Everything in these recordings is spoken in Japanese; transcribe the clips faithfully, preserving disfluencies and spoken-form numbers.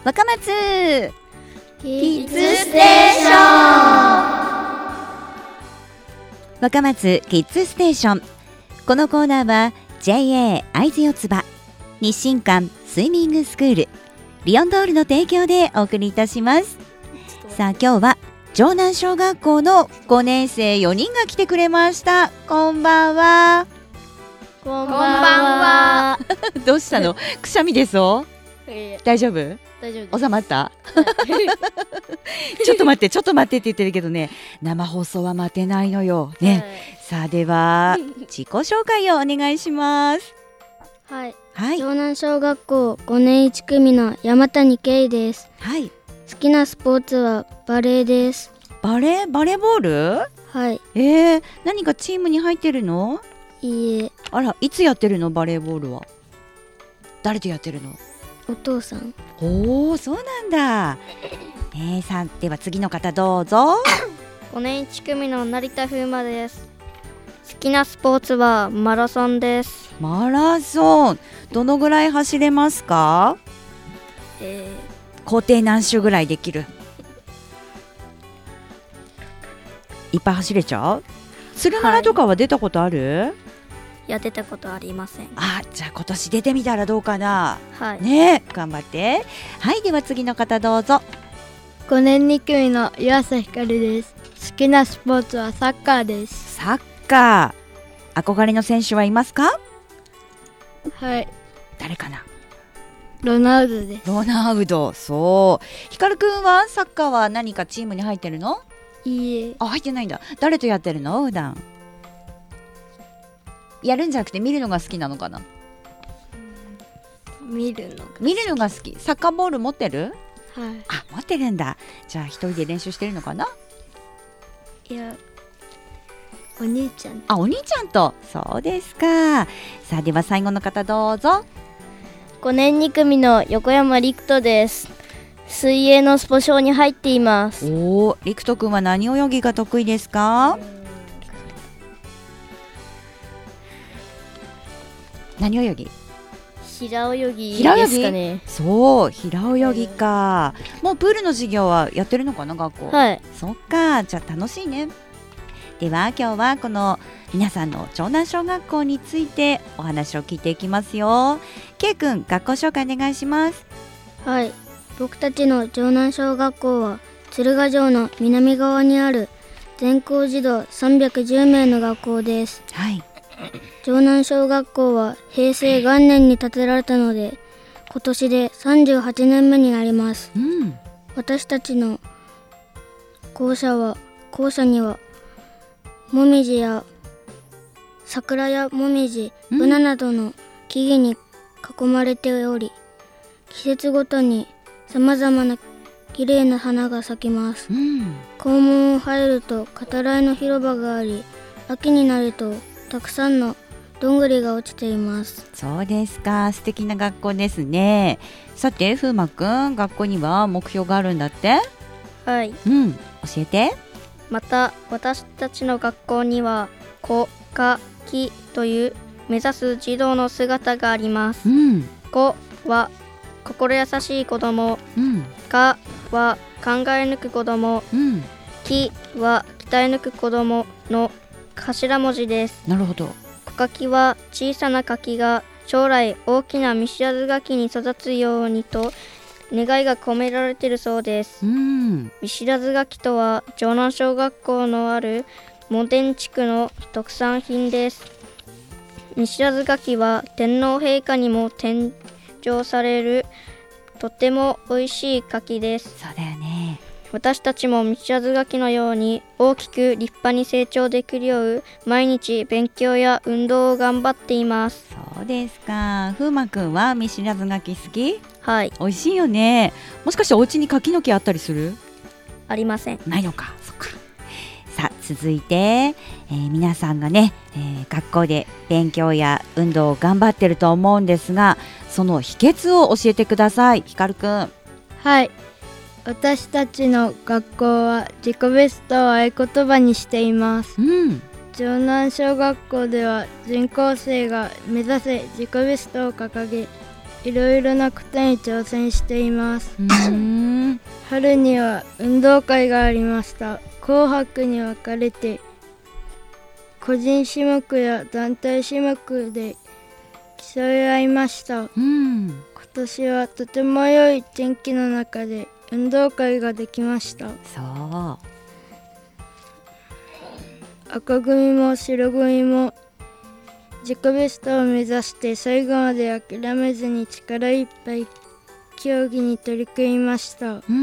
若松キッズステーション。 若松キッズステーション。このコーナーは ジェイエー 会津四つ葉、日清館スイミングスクール、リオンドールの提供でお送りいたします。さあ今日は城南小学校のごねん生よにんが来てくれました。こんばんは。 こんばんは。 どうしたの？くしゃみでそう？大丈夫？ 大丈夫。 収まった？ちょっと待ってちょっと待ってって言ってるけどね、生放送は待てないのよね、はい、さあでは自己紹介をお願いします。 はい、 はい、 城南小学校ごねんいち組の山谷圭です。 はい、 好きなスポーツはバレーです。 バレーバレーボール？ はい。 えー、何かチームに入ってるの？ いいえ。 あら、いつやってるの？バレーボールは誰とやってるの？ お父さん。 おー、そうなんだ。えー、さんでは次の方どうぞ。 ごねんいち組の成田風磨です。好きなスポーツはマラソンです。 マラソンどのぐらい走れますか？ えー、工程何周ぐらいできる？いっぱい走れちゃう？鶴マラとかは出たことある？はい、 いや出たことありません。 あ、じゃあ今年出てみたらどうかな。 はいね、頑張って。はい、では次の方どうぞ。 ごねんに組の湯浅ひかるです。好きなスポーツはサッカーです。 サッカー憧れの選手はいますか？ はい。 誰かな？ ロナウドです。 ロナウド。そう。ひかるくんはサッカーは何かチームに入ってるの？ いいえ。 あ、入ってないんだ。誰とやってるの？普段やるんじゃなくて見るのが好きなのかな？ 見るのが見るのが好き。サッカーボール持ってる？ はい。 あ、持ってるんだ。じゃあ一人で練習してるのかな？ いや、お兄ちゃん。 あ、お兄ちゃんと。そうですか。さあでは最後の方どうぞ。 ごねんに組の横山陸斗です。水泳のスポ少に入っています。 おー、陸斗くんは何泳ぎが得意ですか？何泳ぎ？ 平泳ぎですかね。 そう、平泳ぎか。もうプールの授業はやってるのかな、学校？ はい。 そっか、じゃあ楽しいね。では今日はこの皆さんの城南小学校についてお話を聞いていきますよ。けいくん、学校紹介お願いします。 はい、僕たちの城南小学校は鶴ヶ城の南側にある全校児童さんびゃくじゅうめいの学校です。 はい。 城南小学校は平成元年に建てられたので今年でさんじゅうはちねんめになります。 うん、 私たちの校舎は校舎にはもみじや桜やもみじ、ブナなどの木々に囲まれており、季節ごとにさまざまなきれいな花が咲きます。 うん、 校門を入ると語らいの広場があり、秋になるとたくさんのどんぐりが落ちています。 そうですか、素敵な学校ですね。さて風磨くん、学校には目標があるんだって？ はい、 うん、教えて。 また私たちの学校にはこかきという目指す児童の姿があります。 うん、 こは心優しい子供、 うん、 かは考え抜く子供、 うん、 きは鍛え抜く子供の頭文字です。 なるほど。 こかきは小さな柿が将来大きなミシラズ柿に育つようにと願いが込められているそうです。 うん、 ミシラズ柿とは城南小学校のある門田地区の特産品です。ミシラズ柿は天皇陛下にも献上されるとても美味しい柿です。 そうだよね。 私たちもミシラズ柿のように大きく立派に成長できるよう毎日勉強や運動を頑張っています。 そうですか。風磨くんはミシラズ柿好き？ はい。 美味しいよね。もしかしてお家に柿の木あったりする？ ありません。 ないのか。そっか。さあ続いて、えー、皆さんがね、えー、学校で勉強や運動を頑張ってると思うんですが、その秘訣を教えてください。ひかるくん。 はい、私たちの学校は自己ベストを合言葉にしています。 うん、 城南小学校では全校生が目指せ自己ベストを掲げ、 いろいろなことに挑戦しています。 うーん春には運動会がありました。紅白に分かれて個人種目や団体種目で競い合いました。 うん、 今年はとても良い天気の中で運動会ができました。 そう赤組も白組も自己ベストを目指して最後まで諦めずに力いっぱい競技に取り組みました。 うん、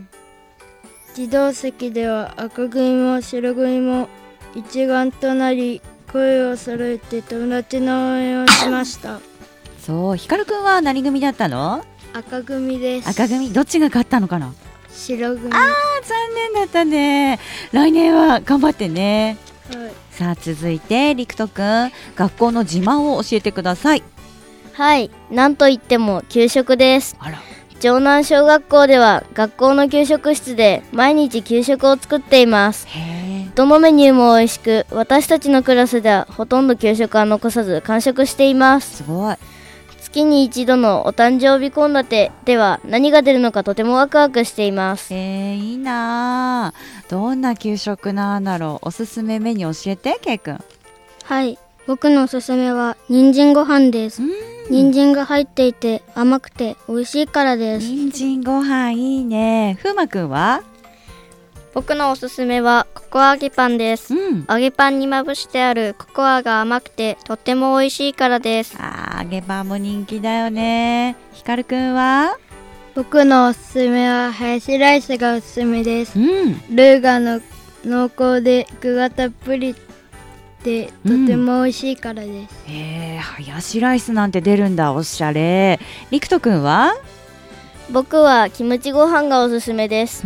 自動席では赤組も白組も一丸となり声を揃えて友達の応援をしました。 そう、ひかるくんは何組だったの？ 赤組です。 赤組、どっちが勝ったのかな？ 白組。 あー、残念だったね。来年は頑張ってね。 はい、 さあ続いてりくとくん、学校の自慢を教えてください。 はい、なんといっても給食です。 あら、 城南小学校では学校の給食室で毎日給食を作っています。 へー、 どのメニューも美味しく、私たちのクラスではほとんど給食は残さず完食しています。 すごい。 月に一度のお誕生日献立では何が出るのかとてもワクワクしています。 えー、いいなー。どんな給食なんだろう。おすすめメニュー教えて、けいくん。 はい、僕のおすすめは人参ご飯です。人参が入っていて甘くて美味しいからです。 人参ご飯いいね。ふうまくんは？ 僕のおすすめはココア揚げパンです。 うん、 揚げパンにまぶしてあるココアが甘くてとっても美味しいからです。 あー、揚げパンも人気だよね。ひかるくんは？ 僕のおすすめはハヤシライスがおすすめです。 うん、 ルーがの濃厚で具がたっぷりでとても美味しいからです。 うん、えー、ハヤシライスなんて出るんだ。おしゃれ。りくとくんは？ 僕はキムチご飯がおすすめです。 うん、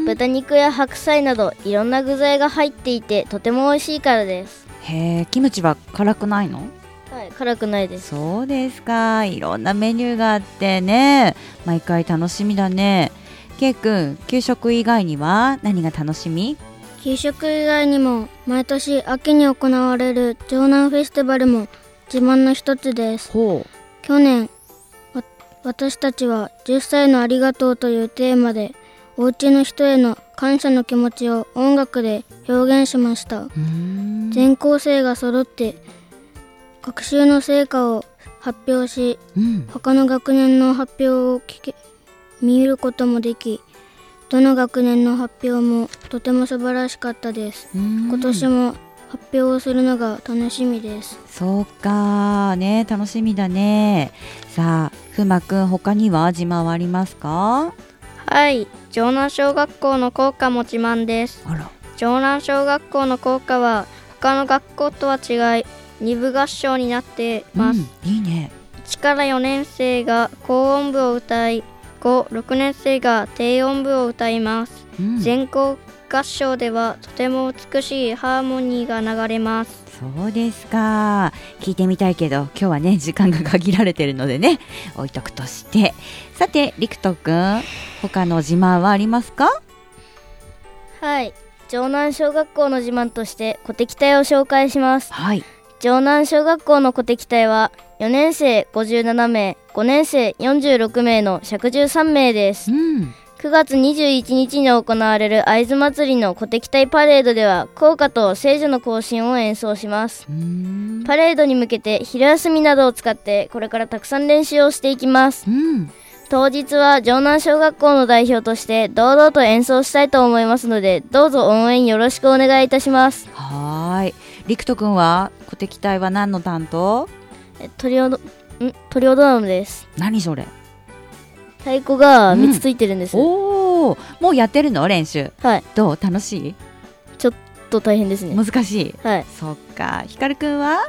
豚肉や白菜などいろんな具材が入っていてとても美味しいからです。 へー、キムチは辛くないの？ はい、辛くないです。 そうですか。いろんなメニューがあってね、毎回楽しみだね。けいくん、給食以外には何が楽しみ？ 給食以外にも毎年秋に行われる城南フェスティバルも自慢の一つです。 ほう。 去年わ私たちはじゅっさいのありがとうというテーマでお家の人への感謝の気持ちを音楽で表現しました。 うーん、 全校生が揃って学習の成果を発表し、 うん、 他の学年の発表を聞け見ることもでき、どの学年の発表もとても素晴らしかったです。今年も発表をするのが楽しみです。 そうかね、楽しみだね。さあふまくん、他には自慢はありますか？ はい、城南小学校の校歌も自慢です。 あら、 城南小学校の校歌は他の学校とは違いに部合唱になっています。 うん、いいね。 いちからよねん生が高音部を歌い、ご、ろくねん生が低音部を歌います。 うん、 全校合唱ではとても美しいハーモニーが流れます。 そうですか。聞いてみたいけど今日はね時間が限られてるのでね置いとくとして、さてりくとくん、他の自慢はありますか？ はい、城南小学校の自慢として鼓笛隊を紹介します。 はい、 城南小学校の鼓笛隊はよねん生ごじゅうななめい、ごねん生よんじゅうろくめいのひゃくじゅうさんめいです。 うん、 くがつにじゅういちにちに行われる会津祭りの鼓笛隊パレードでは校歌と聖女の行進を演奏します。 うーん、 パレードに向けて昼休みなどを使ってこれからたくさん練習をしていきます。 うん、 当日は城南小学校の代表として堂々と演奏したいと思いますので、どうぞ応援よろしくお願いいたします。 はーい。りくとくんは鼓笛隊は何の担当？ えトリオドんトリオドラムです。 何それ？ 太鼓がみっつついてるんです。 うん、おー、もうやってるの練習？ はい。 どう？楽しい？ ちょっと大変ですね。 難しい？ はい。 そっか。ひかるくんは？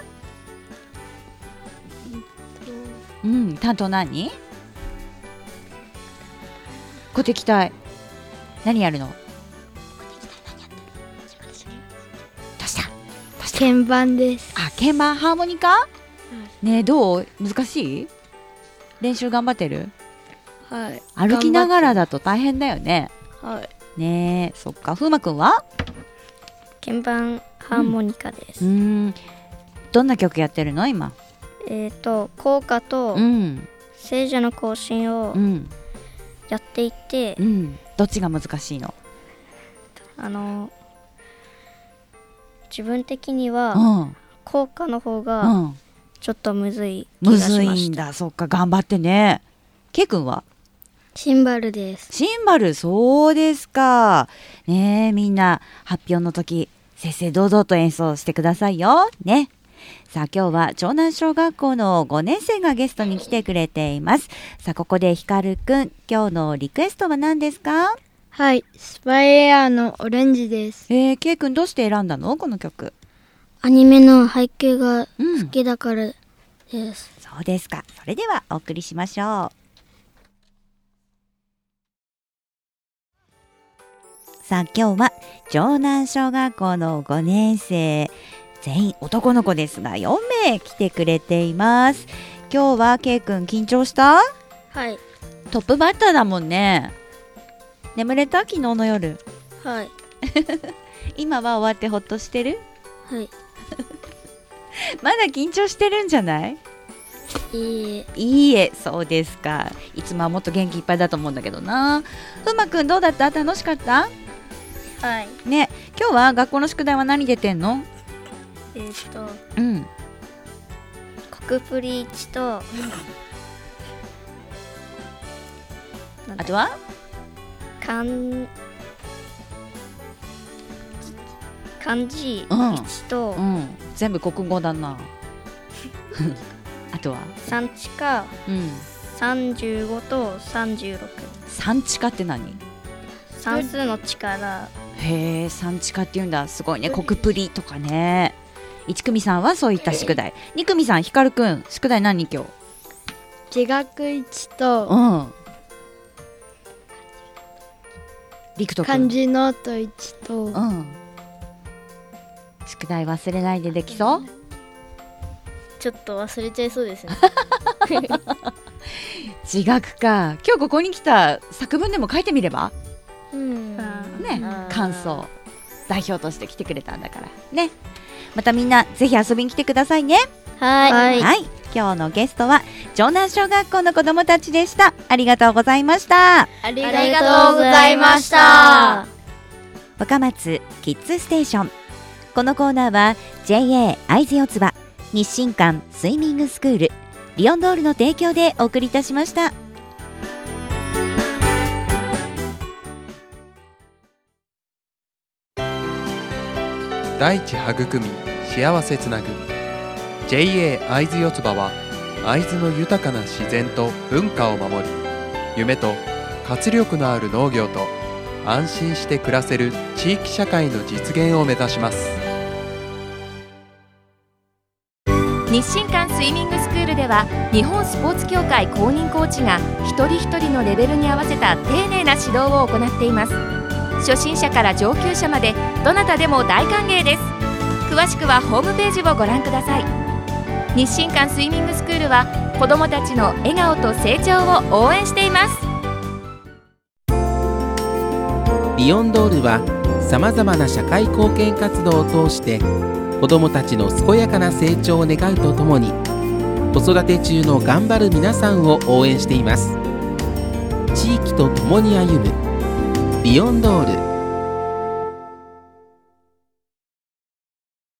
うん、担当何？鼓笛隊何やるの？どうした？どうした？ 鍵盤です。 あ、鍵盤、ハーモニカ？うん、ねえ、どう？難しい？練習頑張ってる？ はい。 歩きながらだと大変だよね。 はい。 ねえ、そっか。ふうまくんは？ 鍵盤ハーモニカです。 うん、うーん、どんな曲やってるの今？ えっ、ー、と校歌とうん、 聖者の行進をうんやっていて、 うん、どっちが難しいの？ あの自分的にうはん校歌の方うがん、 ちょっとむずい気むがしずいんました。 だ。そっか、頑張ってね。ケイ君は？ シンバルです。 シンバル、そうですか。ねえ、みんな発表の時、正々堂々と演奏してくださいよ。ね。さあ、今日は長南小学校のごねん生がゲストに来てくれています。さあ、ここでひかるくん、今日のリクエストは何ですか？ はい、スパイエアのオレンジです。 えー、ケイ君どうして選んだのこの曲？ アニメの背景がうん、 好きだからです。 そうですか。それではお送りしましょう。さあ、今日は城南小学校のごねん生、全員男の子ですがよんめい来てくれています。今日はケイ君緊張した？ はい。 トップバッターだもんね。眠れた？昨日の夜。 はい。 今は終わってほっとしてる？ はい。 まだ緊張してるんじゃない？ いいえ。 いいえ、そうですか。いつもはもっと元気いっぱいだと思うんだけどな。ふまくんどうだった？楽しかった？ はい。 ね、今日は学校の宿題は何出てんの？ えっ、ー、とうん国プリいちとあとは漢漢字いちと、 うん、全部国語だなあとは産地か、 うん、 さんじゅうごとさんじゅうろく。 産地化って何？ 算数の力。 へえ、産地化っていうんだ。すごいね。国プリとかね。いち組さんはそういった宿題。に組さん、ひかるくん宿題何今日？ 地学いちと、 うん、りくとくん漢字ノートいちと、 うん、宿題忘れないでできそう？ ちょっと忘れちゃいそうですね地学か。今日ここに来た作文でも書いてみれば？ うんね、感想代表として来てくれたんだからね。またみんなぜひ遊びに来てくださいね。 はい、はい、 はい、今日のゲストは城南小学校の子どもたちでした。ありがとうございました。 ありがとうございました。 若松キッズステーション。このコーナーは ジェイエー 会津四つ葉、日清館スイミングスクール、リオンドールの提供でお送りいたしました。 大地育み幸せつなぐ ジェイエー 会津四つ葉は会津の豊かな自然と文化を守り、夢と活力のある農業と安心して暮らせる地域社会の実現を目指します。 日清館スイミングスクールでは日本スポーツ協会公認コーチが一人一人のレベルに合わせた丁寧な指導を行っています。初心者から上級者までどなたでも大歓迎です。詳しくはホームページをご覧ください。日清館スイミングスクールは子どもたちの笑顔と成長を応援しています。 リオンドールはさまざまな社会貢献活動を通して子どもたちの健やかな成長を願うとともに、子育て中の頑張る皆さんを応援しています。地域とともに歩むリオンドール。